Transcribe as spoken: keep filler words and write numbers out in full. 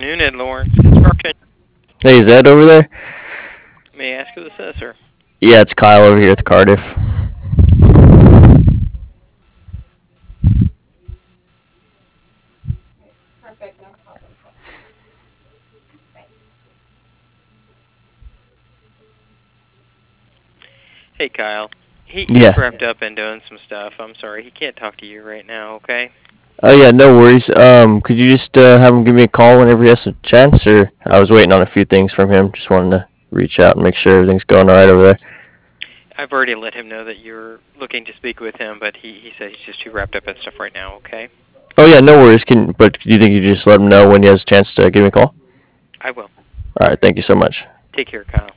afternoon, Ed Lawrence Construction. Hey, is Ed over there? May I ask who this is, sir? Yeah, it's Kyle over here at the Cardiff. Hey, Kyle. He he's Yeah. wrapped up and doing some stuff. I'm sorry, he can't talk to you right now. Okay. Oh yeah, no worries. Um, could you just uh, have him give me a call whenever he has a chance? Or I was waiting on a few things from him. Just wanted to reach out and make sure everything's going all right over there. I've already let him know that you're looking to speak with him, but he he said he's just too wrapped up in stuff right now. Okay. Oh yeah, no worries. Can but do you think you just let him know when he has a chance to give me a call? I will. All right, thank you so much. Take care, Kyle.